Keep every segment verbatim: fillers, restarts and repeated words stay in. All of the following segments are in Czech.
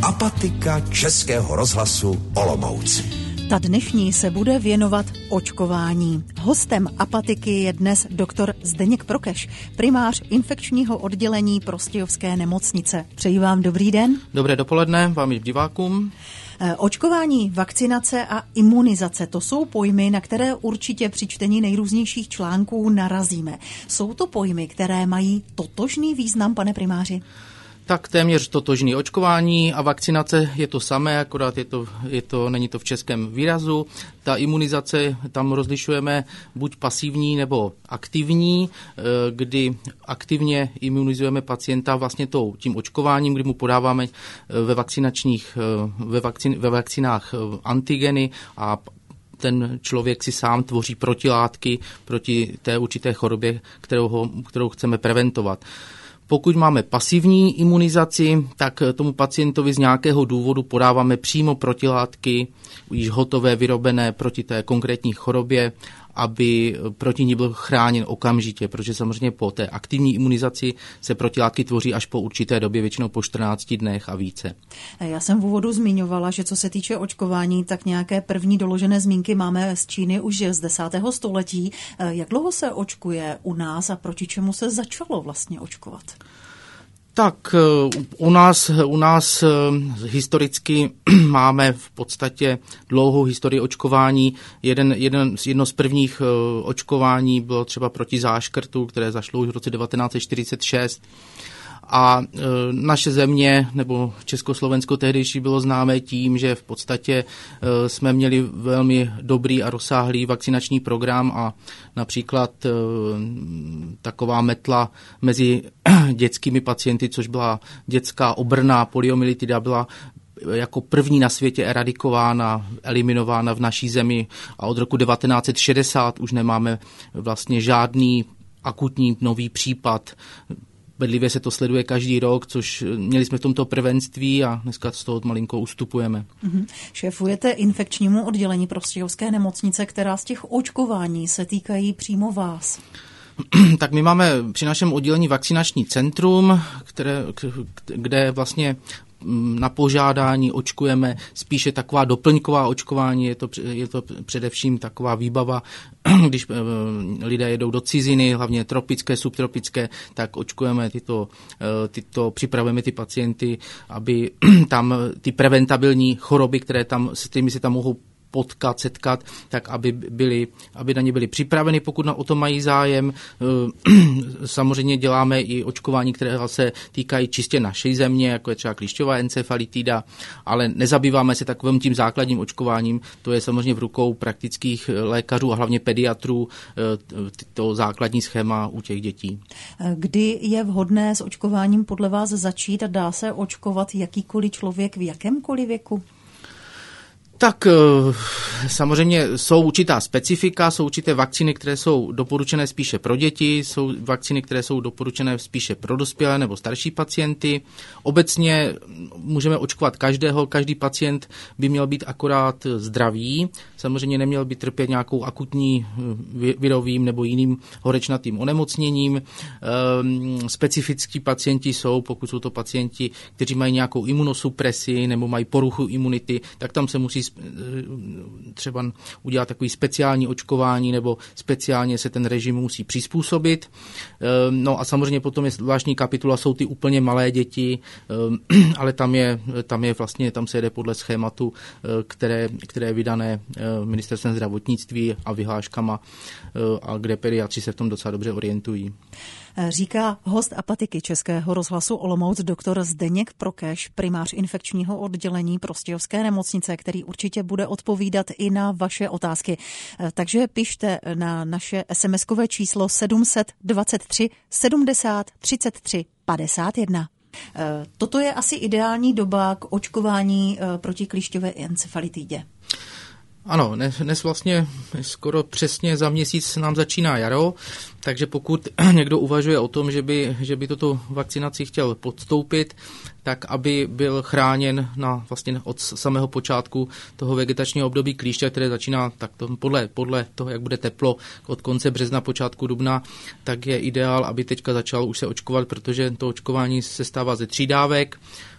Apatika Českého rozhlasu Olomouc. Ta dnešní se bude věnovat očkování. Hostem Apatiky je dnes doktor Zdeněk Prokeš, primář infekčního oddělení Prostějovské nemocnice. Přeji vám dobrý den. Dobré dopoledne vám i divákům. Očkování, vakcinace a imunizace, to jsou pojmy, na které určitě při čtení nejrůznějších článků narazíme. Jsou to pojmy, které mají totožný význam, pane primáři? Tak téměř totožný. Očkování a vakcinace je to samé, akorát je to, je to, není to v českém výrazu. Ta imunizace, tam rozlišujeme buď pasivní nebo aktivní, kdy aktivně imunizujeme pacienta vlastně tou, tím očkováním, kdy mu podáváme ve, vakcinačních, ve, vakcin, ve vakcinách antigeny a ten člověk si sám tvoří protilátky proti té určité chorobě, kterou, ho, kterou chceme preventovat. Pokud máme pasivní imunizaci, tak tomu pacientovi z nějakého důvodu podáváme přímo protilátky, již hotové, vyrobené proti té konkrétní chorobě, aby proti ní byl chráněn okamžitě, protože samozřejmě po té aktivní imunizaci se protilátky tvoří až po určité době, většinou po čtrnácti dnech a více. Já jsem v úvodu zmiňovala, že co se týče očkování, tak nějaké první doložené zmínky máme z Číny už z desátého století. Jak dlouho se očkuje u nás a proti čemu se začalo vlastně očkovat? Tak u nás, u nás historicky máme v podstatě dlouhou historii očkování. Jeden, jeden, jedno z prvních očkování bylo třeba proti záškrtu, které zašlo už v roce devatenáct set čtyřicet šest. A e, naše země, nebo Československo tehdejší bylo známé tím, že v podstatě e, jsme měli velmi dobrý a rozsáhlý vakcinační program a například e, taková metla mezi dětskými pacienty, což byla dětská obrna poliomyelitida, byla jako první na světě eradikována, eliminována v naší zemi a od roku devatenáct set šedesát už nemáme vlastně žádný akutní nový případ. Bedlivě se to sleduje každý rok, což měli jsme v tomto prvenství a dneska z toho malinko ustupujeme. Mm-hmm. Šéfujete infekčnímu oddělení Prostějovské nemocnice, která z těch očkování se týkají přímo vás. Tak my máme při našem oddělení vakcinační centrum, které, kde vlastně na požádání očkujeme spíše taková doplňková očkování, je to, je to především taková výbava, když lidé jedou do ciziny, hlavně tropické, subtropické, tak očkujeme tyto, tyto připravujeme ty pacienty, aby tam ty preventabilní choroby, které tam, s kterými se tam mohou potkat, setkat, tak aby, byli, aby na ně byli připraveni, pokud na, o to mají zájem. Samozřejmě děláme i očkování, které se týkají čistě naší země, jako je třeba klíšťová encefalitida, ale nezabýváme se takovým tím základním očkováním. To je samozřejmě v rukou praktických lékařů a hlavně pediatrů to základní schéma u těch dětí. Kdy je vhodné s očkováním podle vás začít a dá se očkovat jakýkoliv člověk v jakémkoliv věku? Tak samozřejmě jsou určitá specifika, jsou určité vakcíny, které jsou doporučené spíše pro děti, jsou vakcíny, které jsou doporučené spíše pro dospělé nebo starší pacienty. Obecně můžeme očkovat každého, každý pacient by měl být akorát zdravý, samozřejmě neměl by trpět nějakou akutní virovým nebo jiným horečnatým onemocněním. Specifickí pacienti jsou, pokud jsou to pacienti, kteří mají nějakou imunosupresi nebo mají poruchu imunity, tak tam se musí třeba udělat takový speciální očkování nebo speciálně se ten režim musí přizpůsobit. No a samozřejmě potom je zvláštní kapitula, jsou ty úplně malé děti, ale tam je, tam je vlastně, tam se jede podle schématu, které, které je vydané ministerstvem zdravotnictví a vyhláškama a kde pediatři se v tom docela dobře orientují. Říká host Apatiky Českého rozhlasu Olomouc doktor Zdeněk Prokeš, primář infekčního oddělení Prostějovské nemocnice, který určitě bude odpovídat i na vaše otázky. Takže pište na naše es em eskové číslo sedm set dvacet tři sedmdesát třicet tři padesát jedna. Toto je asi ideální doba k očkování proti klíšťové encefalitidě. Ano, dnes vlastně skoro přesně za měsíc nám začíná jaro, takže pokud někdo uvažuje o tom, že by, že by tuto vakcinaci chtěl podstoupit, tak aby byl chráněn na, vlastně od samého počátku toho vegetačního období klíště, které začíná tak to, podle, podle toho, jak bude teplo od konce března, počátku dubna, tak je ideál, aby teďka začal už se očkovat, protože to očkování se stává ze tří dávek.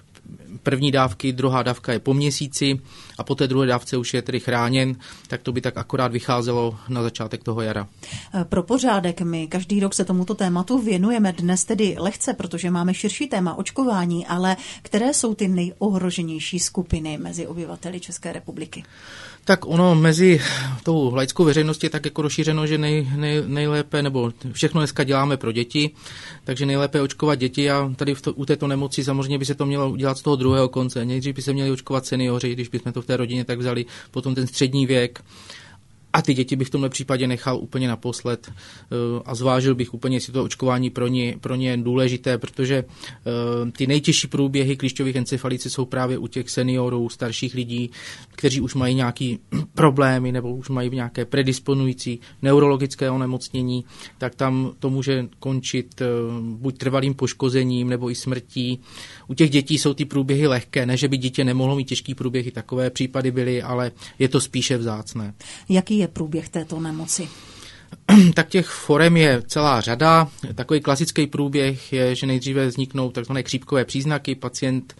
první dávky, druhá dávka je po měsíci a po té druhé dávce už je tedy chráněn, tak to by tak akorát vycházelo na začátek toho jara. Pro pořádek, my každý rok se tomuto tématu věnujeme dnes tedy lehce, protože máme širší téma očkování, ale které jsou ty nejohroženější skupiny mezi obyvateli České republiky? Tak ono mezi tou laickou veřejností je tak jako rozšířeno, že nej, nej, nejlépe, nebo všechno dneska děláme pro děti, takže nejlépe očkovat děti a tady v to, u této nemoci samozřejmě by se to mělo udělat z toho druhého konce. Nejdřív by se měli očkovat seniori, když bychom to v té rodině tak vzali, potom ten střední věk. A ty děti bych v tomhle případě nechal úplně naposled a zvážil bych úplně, jestli to očkování pro ně, pro ně je důležité, protože ty nejtěžší průběhy klíšťových encefalicí jsou právě u těch seniorů, starších lidí, kteří už mají nějaké problémy nebo už mají nějaké predisponující neurologické onemocnění, tak tam to může končit buď trvalým poškozením nebo i smrtí. U těch dětí jsou ty průběhy lehké, ne, že by dítě nemohlo mít těžký průběhy, takové případy byly, ale je to spíše vzácné. Jaký je průběh této nemoci? Tak těch forem je celá řada. Takový klasický průběh je, že nejdříve vzniknou takzvané chřipkové příznaky. Pacient,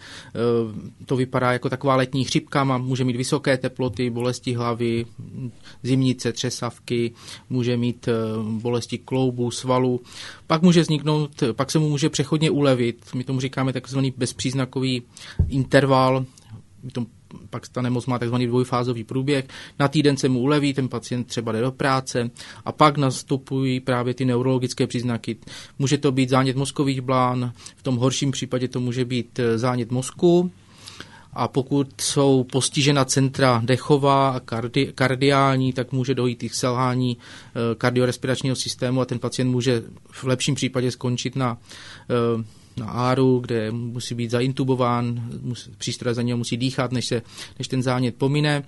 to vypadá jako taková letní chřipka, může mít vysoké teploty, bolesti hlavy, zimnice, třesavky, může mít bolesti kloubů, svalů. Pak může vzniknout, pak se mu může přechodně ulevit. My tomu říkáme takzvaný bezpříznakový interval. My tomu pak ta nemoc má takzvaný dvojfázový průběh. Na týden se mu uleví, ten pacient třeba jde do práce a pak nastupují právě ty neurologické příznaky. Může to být zánět mozkových blán, v tom horším případě to může být zánět mozku a pokud jsou postižena centra dechová a kardi, kardiální, tak může dojít i k selhání kardiorespiračního systému a ten pacient může v lepším případě skončit na na áru, kde musí být zaintubován, musí, přístroje za něho musí dýchat, než, se, než ten zánět pomine.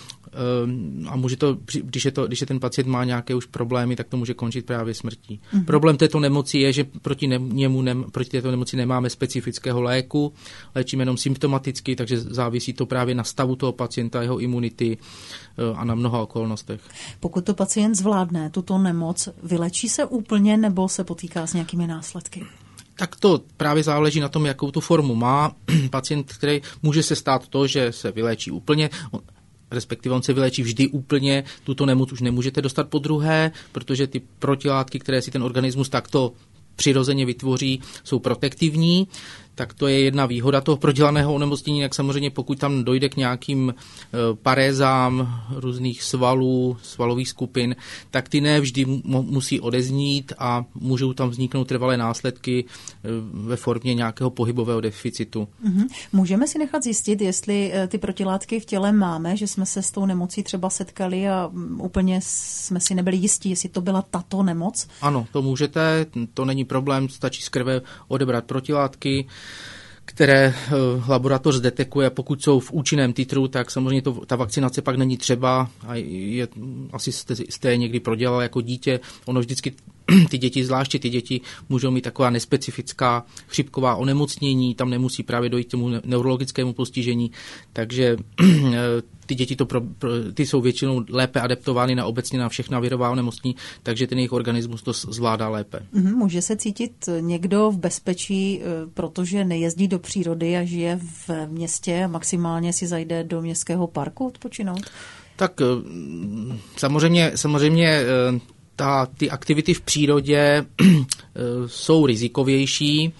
A může to, když je, to, když je ten pacient má nějaké už problémy, tak to může končit právě smrtí. Mm-hmm. Problém této nemoci je, že proti, ne, němu ne, proti této nemoci nemáme specifického léku, léčíme jenom symptomaticky, takže závisí to právě na stavu toho pacienta, jeho imunity a na mnoha okolnostech. Pokud to pacient zvládne, tuto nemoc, vylečí se úplně nebo se potýká s nějakými následky? Tak to právě záleží na tom, jakou tu formu má pacient, který může se stát to, že se vyléčí úplně, respektive on se vyléčí vždy úplně, tuto nemoc už nemůžete dostat po druhé, protože ty protilátky, které si ten organismus takto přirozeně vytvoří, jsou protektivní, tak to je jedna výhoda toho prodělaného onemocnění, jak samozřejmě pokud tam dojde k nějakým parézám různých svalů, svalových skupin, tak ty ne vždy musí odeznít a můžou tam vzniknout trvalé následky ve formě nějakého pohybového deficitu. Mm-hmm. Můžeme si nechat zjistit, jestli ty protilátky v těle máme, že jsme se s tou nemocí třeba setkali a úplně jsme si nebyli jistí, jestli to byla tato nemoc? Ano, to můžete, to není problém, stačí z krve odebrat protilátky, které laboratoř detekuje. Pokud jsou v účinném titru, tak samozřejmě to, ta vakcinace pak není třeba a je, asi jste, jste je někdy prodělal jako dítě. Ono vždycky ty děti, zvláště ty děti, můžou mít taková nespecifická chřipková onemocnění, tam nemusí právě dojít k tomu neurologickému postižení, takže ty děti to pro, pro, ty jsou většinou lépe adaptovány na obecně na všechna virová onemocnění, takže ten jejich organismus to zvládá lépe. Může se cítit někdo v bezpečí, protože nejezdí do přírody a žije v městě a maximálně si zajde do městského parku odpočinout? Tak samozřejmě, samozřejmě ta, ty aktivity v přírodě jsou rizikovější.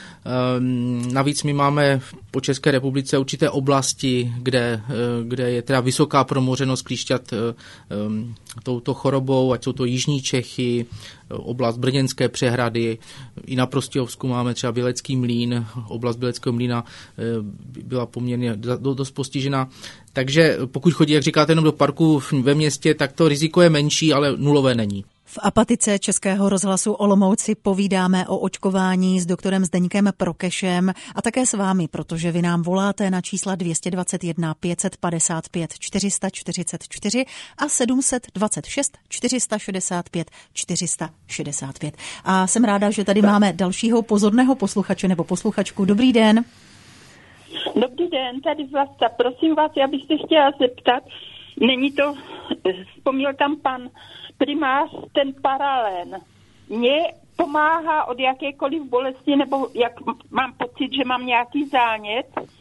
Navíc my máme po České republice určité oblasti, kde, kde je teda vysoká promořenost klíšťat touto chorobou, ať jsou to jižní Čechy, oblast Brněnské přehrady, i na Prostějovsku máme třeba Bělecký mlýn, oblast Běleckého mlýna byla poměrně dost postižena. Takže pokud chodí, jak říkáte, jenom do parku ve městě, tak to riziko je menší, ale nulové není. V Apatice Českého rozhlasu Olomouci povídáme o očkování s doktorem Zdeňkem Prokešem a také s vámi, protože vy nám voláte na čísla dvě dvě jedna pět padesát pět čtyři čtyřicet čtyři a sedm dvacet šest čtyři šedesát pět čtyři šedesát pět. A jsem ráda, že tady máme dalšího pozorného posluchače nebo posluchačku. Dobrý den. Dobrý den, tady Vlasta. Prosím vás, já bych se chtěla zeptat, není to, vzpomněl tam pan primář, ten paralen. Mně pomáhá od jakékoliv bolesti, nebo jak mám pocit, že mám nějaký zánět,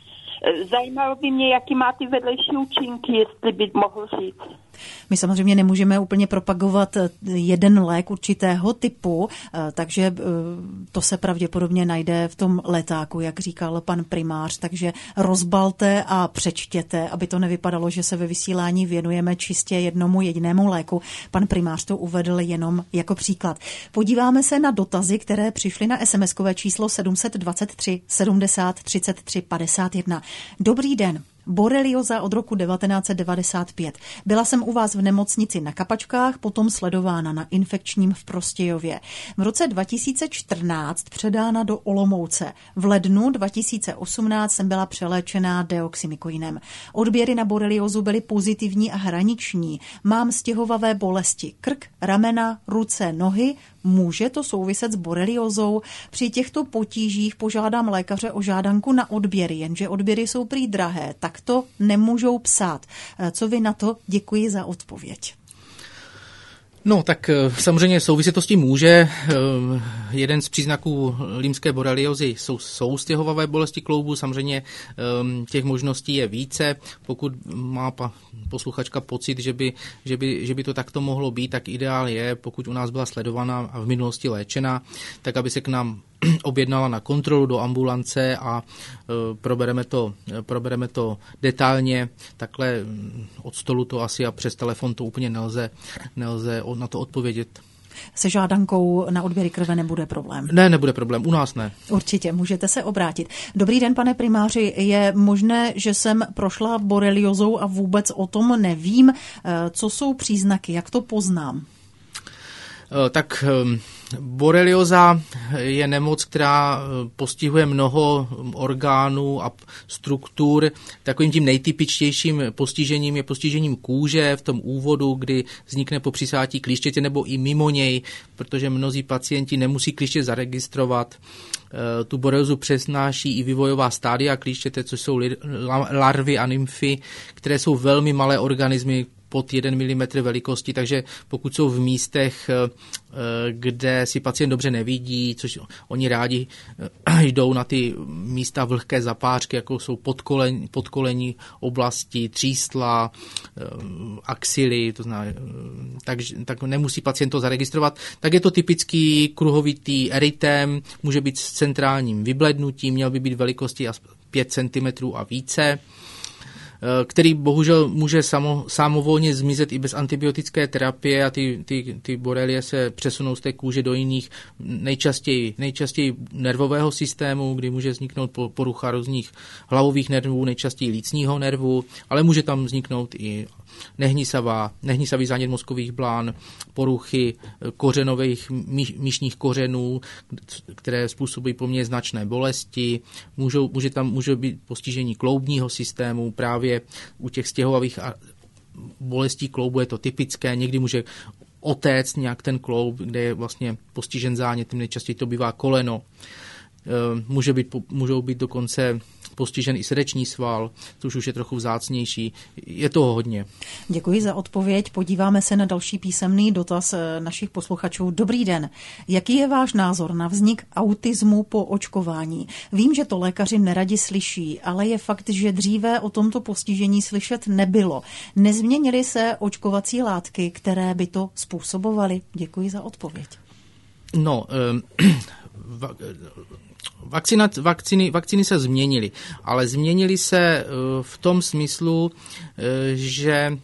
Zajímalo by mě, jaký má ty vedlejší účinky, jestli by mohl říct. My samozřejmě nemůžeme úplně propagovat jeden lék určitého typu, takže to se pravděpodobně najde v tom letáku, jak říkal pan primář, takže rozbalte a přečtěte, aby to nevypadalo, že se ve vysílání věnujeme čistě jednomu jedinému léku. Pan primář to uvedl jenom jako příklad. Podíváme se na dotazy, které přišly na es em eskové číslo sedm set dvacet tři sedmdesát třicet tři padesát jedna. Dobrý den. Borelioza od roku devatenáct set devadesát pět. Byla jsem u vás v nemocnici na Kapačkách, potom sledována na infekčním v Prostějově. V roce dva tisíce čtrnáct předána do Olomouce. V lednu dva tisíce osmnáct jsem byla přeléčená deoxymikoinem. Odběry na boreliozu byly pozitivní a hraniční. Mám stěhovavé bolesti krk, ramena, ruce, nohy. Může to souviset s boreliozou? Při těchto potížích požádám lékaře o žádanku na odběry, jenže odběry jsou prý drahé, tak to nemůžou psát. Co vy na to? Děkuji za odpověď. No, tak samozřejmě souviset to s tím může. Jeden z příznaků lýmské boreliozy jsou, jsou stěhovavé bolesti kloubu. Samozřejmě těch možností je více. Pokud má posluchačka pocit, že by, že by, že by to takto mohlo být, tak ideál je, pokud u nás byla sledovaná a v minulosti léčena, tak aby se k nám objednala na kontrolu do ambulance a e, probereme to, probereme to detailně. Takhle od stolu to asi a přes telefon to úplně nelze, nelze na to odpovědět. Se žádankou na odběry krve nebude problém? Ne, nebude problém, u nás ne. Určitě, můžete se obrátit. Dobrý den, pane primáři, je možné, že jsem prošla boreliozou a vůbec o tom nevím. Co jsou příznaky, jak to poznám? Tak borelioza je nemoc, která postihuje mnoho orgánů a struktur. Takovým tím nejtypičtějším postižením je postižením kůže v tom úvodu, kdy vznikne po přisátí klíštěte nebo i mimo něj, protože mnozí pacienti nemusí klíště zaregistrovat. Tu boreliozu přesnáší i vývojová stádia klíštěte, což jsou larvy a nymfy, které jsou velmi malé organismy, pod jeden milimetr velikosti, takže pokud jsou v místech, kde si pacient dobře nevidí, což oni rádi jdou na ty místa vlhké zapářky, jako jsou podkolení, podkolení oblasti, třísla, axily, to znamená, tak, tak nemusí pacient to zaregistrovat, tak je to typický kruhovitý erytem, může být s centrálním vyblednutím, měl by být velikosti pět centimetrů a více, který bohužel může samo, samovolně zmizet i bez antibiotické terapie a ty, ty, ty borelie se přesunou z té kůže do jiných, nejčastěji, nejčastěji nervového systému, kdy může vzniknout porucha různých hlavových nervů, nejčastěji lícního nervu, ale může tam vzniknout i nehnisavá, nehnisavý zánět mozkových blán, poruchy kořenových míšních kořenů, které způsobují poměrně značné bolesti. Můžou, může tam může být postižení kloubního systému, právě u těch stěhovavých bolestí kloubu je to typické, někdy může otéct nějak ten kloub, kde je vlastně postižen zánětem, nejčastěji to bývá koleno. Může být, můžou být dokonce postižen i srdeční sval, což už je trochu vzácnější. Je toho hodně. Děkuji za odpověď. Podíváme se na další písemný dotaz našich posluchačů. Dobrý den. Jaký je váš názor na vznik autismu po očkování? Vím, že to lékaři neradi slyší, ale je fakt, že dříve o tomto postižení slyšet nebylo. Nezměnily se očkovací látky, které by to způsobovaly? Děkuji za odpověď. No, um, Vakcina, vakcíny, vakcíny se změnily, ale změnily se v tom smyslu, že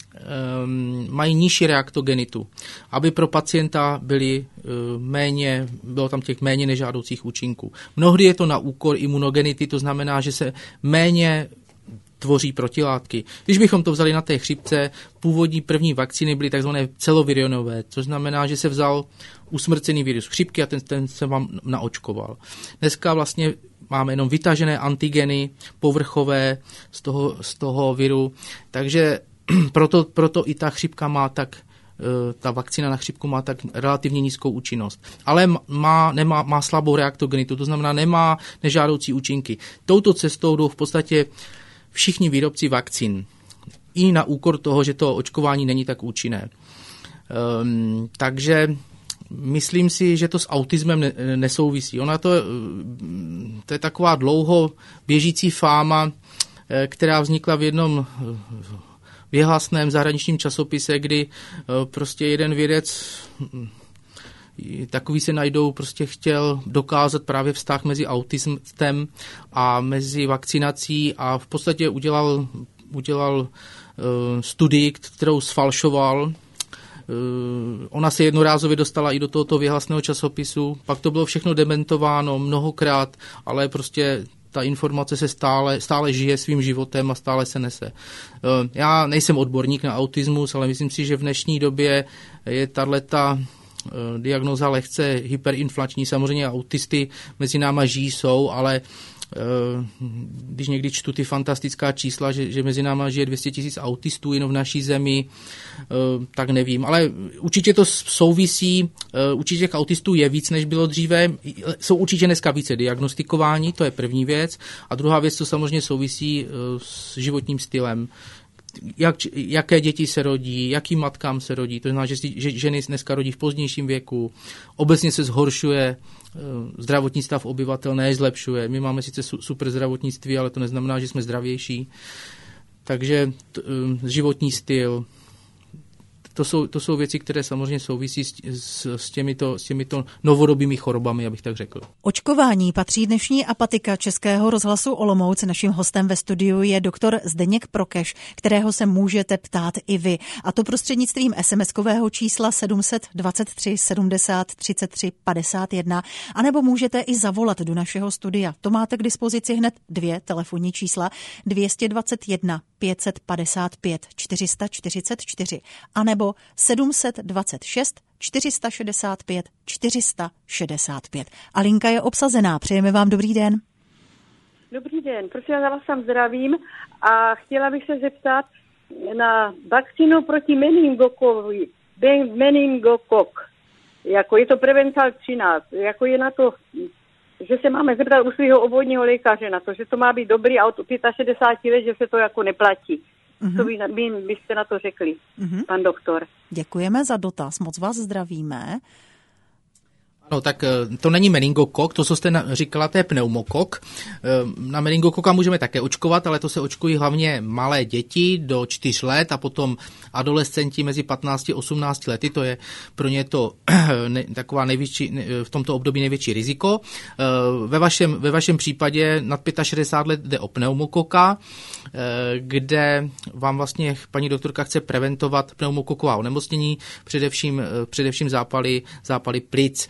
mají nižší reaktogenitu, aby pro pacienta byly méně, bylo tam těch méně nežádoucích účinků. Mnohdy je to na úkor imunogenity, to znamená, že se méně tvoří protilátky. Když bychom to vzali na té chřipce, původní první vakcíny byly takzvané celovirionové, což znamená, že se vzal usmrcený virus chřipky a ten, ten se vám naočkoval. Dneska vlastně máme jenom vytažené antigeny povrchové z toho, z toho viru, takže proto, proto i ta chřipka má tak, ta vakcína na chřipku má tak relativně nízkou účinnost. Ale má, nemá, má slabou reaktogenitu, to znamená nemá nežádoucí účinky. Touto cestou jdou v podstatě všichni výrobci vakcín. I na úkor toho, že to očkování není tak účinné. Um, takže myslím si, že to s autismem ne, nesouvisí. Ona to, to je taková dlouho běžící fáma, která vznikla v jednom věhlasném zahraničním časopise, kdy prostě jeden vědec, takový se najdou, prostě chtěl dokázat právě vztah mezi autismem a mezi vakcinací a v podstatě udělal, udělal uh, studii, kterou sfalšoval. Uh, ona se jednorázově dostala i do tohoto věhlasného časopisu, pak to bylo všechno dementováno mnohokrát, ale prostě ta informace se stále, stále žije svým životem a stále se nese. Já nejsem odborník na autismus, ale myslím si, že v dnešní době je tato diagnóza lehce hyperinflační. Samozřejmě autisty mezi náma žijí jsou, ale když někdy čtu ty fantastická čísla, že, že mezi náma žije dvě stě tisíc autistů jenom v naší zemi, tak nevím. Ale určitě to souvisí, určitě těch autistů je víc, než bylo dříve. Jsou určitě dneska více diagnostikováni, to je první věc. A druhá věc, to samozřejmě souvisí s životním stylem. Jak, jaké děti se rodí, jakým matkám se rodí. To znamená, že, že ženy dneska rodí v pozdějším věku. Obecně se zhoršuje zdravotní stav obyvatel, ne zlepšuje. My máme sice super zdravotnictví, ale to neznamená, že jsme zdravější. Takže t, životní styl, to jsou, to jsou věci, které samozřejmě souvisí s, s, s, těmito, s těmito novodobými chorobami, abych tak řekl. Očkování patří dnešní apatika Českého rozhlasu Olomouc. Naším hostem ve studiu je doktor Zdeněk Prokeš, kterého se můžete ptát i vy. A to prostřednictvím es em eskového čísla sedm dvacet tři sedmdesát třicet tři padesát jedna, anebo můžete i zavolat do našeho studia. To máte k dispozici hned dvě telefonní čísla dvě stě dvacet jedna pět set padesát pět čtyři sta čtyřicet čtyři anebo sedm set dvacet šest čtyři sta šedesát pět čtyři sta šedesát pět. A linka je obsazená. Přejeme vám dobrý den. Dobrý den, prosím, já vás tam zdravím a chtěla bych se zeptat na vakcínu proti meningokovi, meningokok. Jako je to Prevencal třináct, jako je na to, že se máme zeptat u svého obvodního lékaře na to, že to má být dobrý a od šedesáti pěti let, že se to jako neplatí. Mm-hmm. Co by, by, byste na to řekli, mm-hmm. pan doktor? Děkujeme za dotaz, moc vás zdravíme. No tak to není meningokok, to, co jste říkala, to je pneumokok. Na meningokoka můžeme také očkovat, ale to se očkují hlavně malé děti do čtyř let a potom adolescenti mezi patnácti a osmnácti lety. To je pro ně to ne, taková největší, v tomto období největší riziko. Ve vašem, ve vašem případě nad šedesát pět let jde o pneumokoka, kde vám vlastně paní doktorka chce preventovat pneumokoková onemocnění, především, především zápaly, zápaly plic.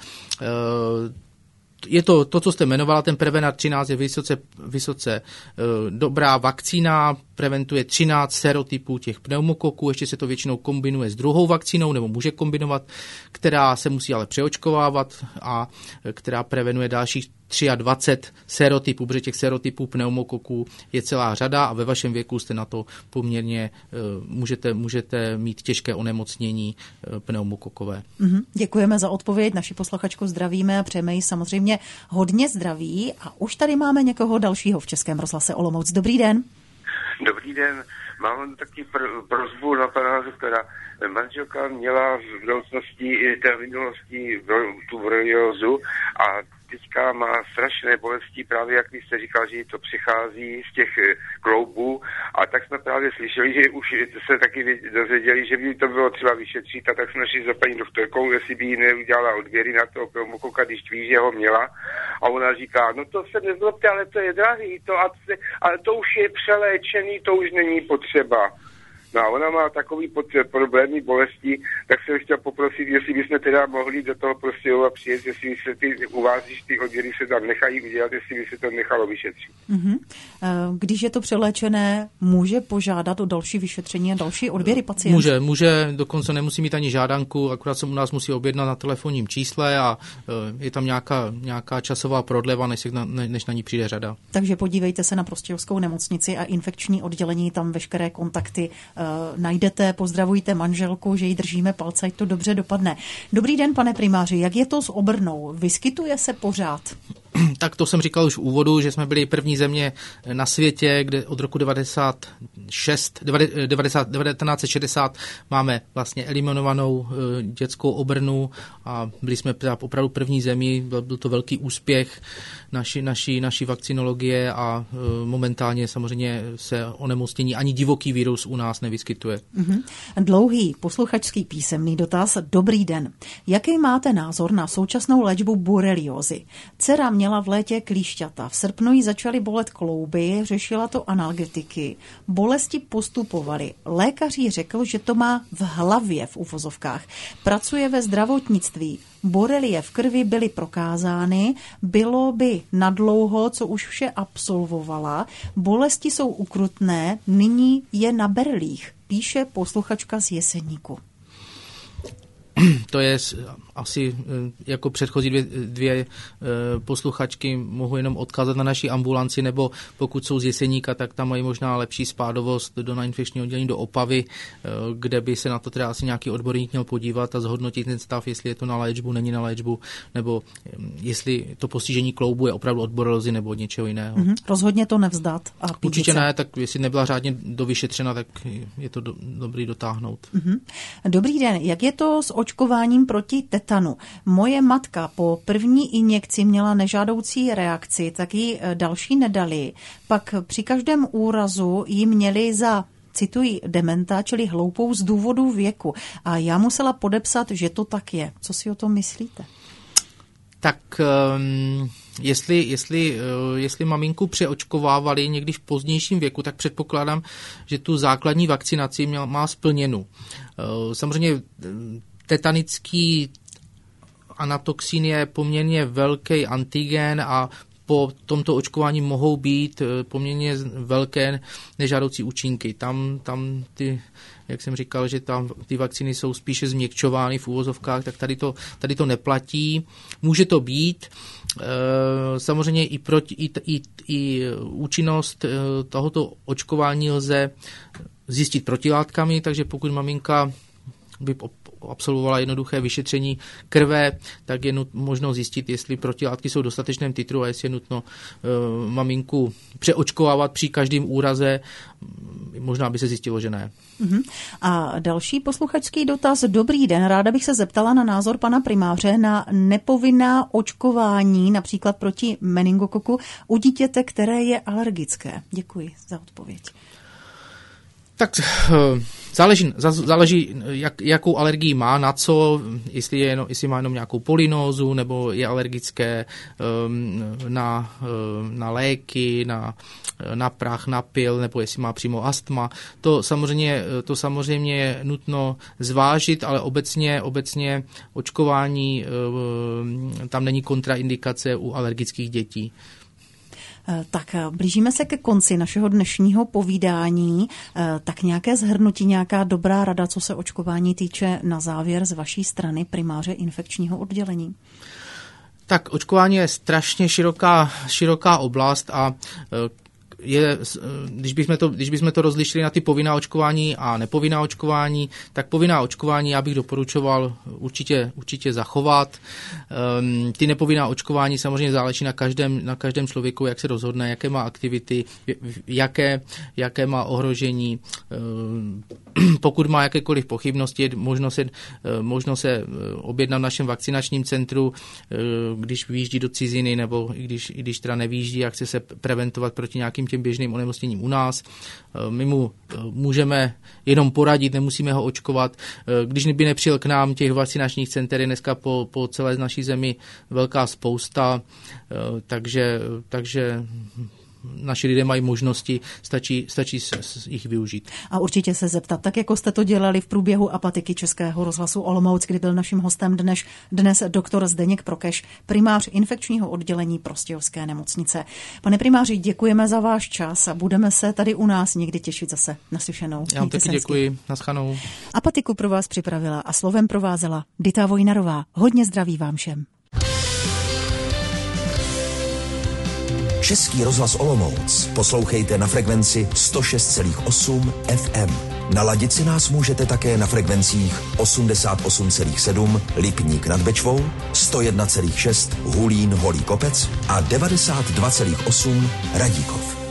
Je to, to, co jste jmenovala, ten Prevenar třináct je vysoce, vysoce dobrá vakcína, preventuje třináct serotypů těch pneumokoků, ještě se to většinou kombinuje s druhou vakcínou, nebo může kombinovat, která se musí ale přeočkovávat a která prevenuje dalších dvacet tři serotypů, protože těch serotypů pneumokoků je celá řada a ve vašem věku jste na to poměrně, můžete, můžete mít těžké onemocnění pneumokokové. Mm-hmm. Děkujeme za odpověď, naši posluchačku zdravíme a přejeme jí samozřejmě hodně zdraví a už tady máme někoho dalšího v Českém rozhlase Olomouc. Dobrý den. Dobrý den, mám taky pr- prosbu na pana doktora. Manželka měla v budoucnosti i té minulosti tu boreliózu a teďka má strašné bolesti, právě jak jste říkal, že to přichází z těch kloubů a tak jsme právě slyšeli, že už se taky dozvěděli, že by to bylo třeba vyšetřit a tak jsme šli za paní doktorkou, jestli by jí neudělala odběry na toho pneumokoka, když ví, že ho měla a ona říká, no to se nezlobte, ale to je drahý, to, ale to už je přeléčený, to už není potřeba. No a ona má takový problémy, bolesti, tak jsem chtěl poprosit, jestli bychom teda mohli do toho Prostějova přijet, jestli se ty, u vás, když ty odběry se tam nechají udělat, jestli by se to nechalo vyšetřit. Mm-hmm. Když je to přeléčené, může požádat o další vyšetření a další odběry pacienta? Může, může, dokonce nemusí mít ani žádanku, akorát se u nás musí objednat na telefonním čísle a je tam nějaká, nějaká časová prodleva, než, na, než na ní přijde řada. Takže podívejte se na Prostějovskou nemocnici a infekční oddělení, tam veškeré kontakty najdete, pozdravujte manželku, že jí držíme palce, ať to dobře dopadne. Dobrý den, pane primáři, jak je to s obrnou? Vyskytuje se pořád? Tak to jsem říkal už v úvodu, že jsme byli první země na světě, kde od roku devadesát šest, devadesát, devatenáct set šedesát máme vlastně eliminovanou dětskou obrnu a byli jsme opravdu první zemí, byl to velký úspěch naší, naší, naší vakcinologie a momentálně samozřejmě se onemocnění ani divoký virus u nás nevyskytuje. Mm-hmm. Dlouhý posluchačský písemný dotaz. Dobrý den. Jaký máte názor na současnou léčbu boreliózy? Dcera měla v létě klíšťata. V srpnu jí začaly bolet klouby, řešila to analgetiky. Bolesti postupovaly. Lékař jí řekl, že to má v hlavě v uvozovkách. Pracuje ve zdravotnictví. Borelie v krvi byly prokázány, bylo by nadlouho, co už vše absolvovala. Bolesti jsou ukrutné, nyní je na berlích, píše posluchačka z Jeseníku. To je asi jako předchozí dvě, dvě posluchačky, mohu jenom odkázat na naší ambulanci, nebo pokud jsou z Jeseníka, tak tam mají možná lepší spádovost do na infekční oddělení do Opavy, kde by se na to teda asi nějaký odborník měl podívat a zhodnotit ten stav, jestli je to na léčbu, není na léčbu, nebo jestli to postižení kloubu je opravdu od boreliozy nebo od něčeho jiného. Mm-hmm. Rozhodně to nevzdat. A určitě ne, tak jestli nebyla řádně dovyšetřena, tak je to do, dobrý dotáhnout. Mm-hmm. Dobrý den, jak je to s očkováním proti tetanu? Moje matka po první injekci měla nežádoucí reakci, tak jí další nedali. Pak při každém úrazu ji měli za, cituji, dementa, čili hloupou z důvodu věku. A já musela podepsat, že to tak je. Co si o tom myslíte? Tak um, jestli, jestli, uh, jestli maminku přeočkovávali někdy v pozdějším věku, tak předpokládám, že tu základní vakcinaci měl, má splněnu. Uh, samozřejmě tetanický anatoxin je poměrně velký antigen a po tomto očkování mohou být poměrně velké nežádoucí účinky. Tam, tam ty, jak jsem říkal, že tam ty vakcíny jsou spíše změkčovány v úvozovkách, tak tady to, tady to neplatí. Může to být. Samozřejmě i, proti, i, i, i účinnost tohoto očkování lze zjistit protilátkami, takže pokud maminka by absolvovala jednoduché vyšetření krve, tak je nut, možno zjistit, jestli protilátky jsou v dostatečném titru a jestli je nutno uh, maminku přeočkovávat při každém úraze. Možná by se zjistilo, že ne. Uh-huh. A další posluchačský dotaz. Dobrý den, ráda bych se zeptala na názor pana primáře na nepovinná očkování, například proti meningokoku, u dítěte, které je alergické. Děkuji za odpověď. Tak záleží, záleží jak, jakou alergii má, na co, jestli, je jenom, jestli má jenom nějakou polinózu, nebo je alergické um, na, um, na léky, na, na prach, na pil, nebo jestli má přímo astma. To samozřejmě, to samozřejmě je nutno zvážit, ale obecně, obecně očkování, um, tam není kontraindikace u alergických dětí. Tak blížíme se ke konci našeho dnešního povídání. Tak nějaké shrnutí, nějaká dobrá rada, co se očkování týče na závěr z vaší strany primáře infekčního oddělení? Tak očkování je strašně široká, široká oblast a je, když bychom to, když bychom to rozlišili na ty povinná očkování a nepovinná očkování, tak povinná očkování já bych doporučoval určitě, určitě zachovat. Um, ty nepovinná očkování samozřejmě záleží na každém, na každém člověku, jak se rozhodne, jaké má aktivity, jaké, jaké má ohrožení. Um, pokud má jakékoliv pochybnosti, možno se, možno se objednat v našem vakcinačním centru, když vyjíždí do ciziny, nebo i když, i když teda nevyjíždí a chce se preventovat proti nějakým těm běžným onemocněním u nás. My mu můžeme jenom poradit, nemusíme ho očkovat. Když by nepřijel k nám, těch vakcinačních center je dneska po, po celé naší zemi velká spousta, takže, takže naši lidé mají možnosti, stačí, stačí jich využít. A určitě se zeptat, tak jako jste to dělali v průběhu apatiky Českého rozhlasu Olomouc, kdy byl naším hostem dnes, dnes doktor Zdeněk Prokeš, primář infekčního oddělení Prostějovské nemocnice. Pane primáři, děkujeme za váš čas a budeme se tady u nás někdy těšit zase. Naslyšenou. Já vám taky děkuji. Naschanou. Apatiku pro vás připravila a slovem provázela Dita Vojnarová. Hodně zdraví vám všem. Český rozhlas Olomouc poslouchejte na frekvenci sto šest celá osm ef em. Naladit si nás můžete také na frekvencích osmdesát osm celá sedm Lipník nad Bečvou, sto jedna celá šest Hulín Holý Kopec a devadesát dva celá osm Radíkov.